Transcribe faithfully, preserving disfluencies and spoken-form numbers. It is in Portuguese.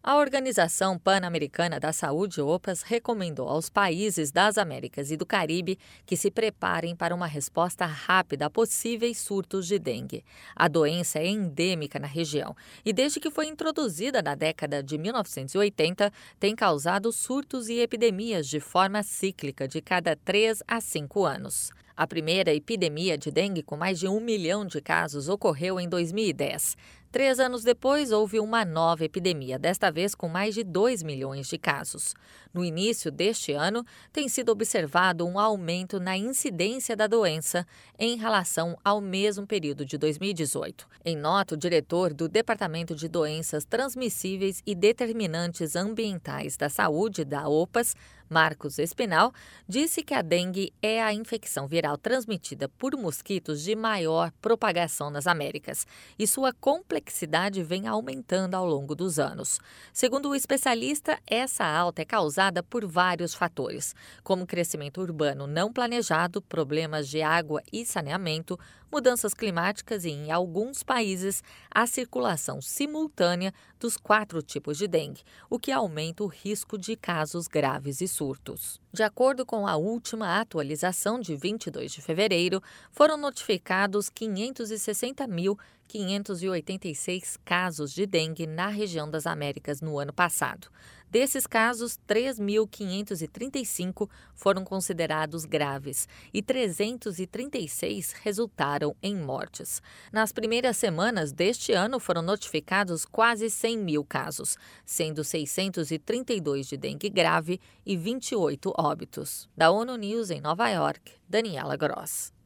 A Organização Pan-Americana da Saúde, OPAS, recomendou aos países das Américas e do Caribe que se preparem para uma resposta rápida a possíveis surtos de dengue. A doença é endêmica na região e, desde que foi introduzida na década de mil novecentos e oitenta, tem causado surtos e epidemias de forma cíclica de cada três a cinco anos. A primeira epidemia de dengue com mais de um milhão de casos ocorreu em dois mil e dez. Três anos depois, houve uma nova epidemia, desta vez com mais de dois milhões de casos. No início deste ano, tem sido observado um aumento na incidência da doença em relação ao mesmo período de dois mil e dezoito. Em nota, o diretor do Departamento de Doenças Transmissíveis e Determinantes Ambientais da Saúde, da OPAS, Marcos Espinal, disse que a dengue é a infecção viral transmitida por mosquitos de maior propagação nas Américas e sua complexidade vem aumentando ao longo dos anos. Segundo o especialista, essa alta é causada por vários fatores, como crescimento urbano não planejado, problemas de água e saneamento, mudanças climáticas e, em alguns países, a circulação simultânea dos quatro tipos de dengue, o que aumenta o risco de casos graves e surtos. De acordo com a última atualização de vinte e dois de fevereiro, foram notificados quinhentos e sessenta mil quinhentos e oitenta e seis casos de dengue na região das Américas no ano passado. Desses casos, três mil quinhentos e trinta e cinco foram considerados graves e trezentos e trinta e seis resultaram em mortes. Nas primeiras semanas deste ano, foram notificados quase cem mil casos, sendo seiscentos e trinta e dois de dengue grave e vinte e oito óbitos. Da ONU News em Nova York, Daniela Gross.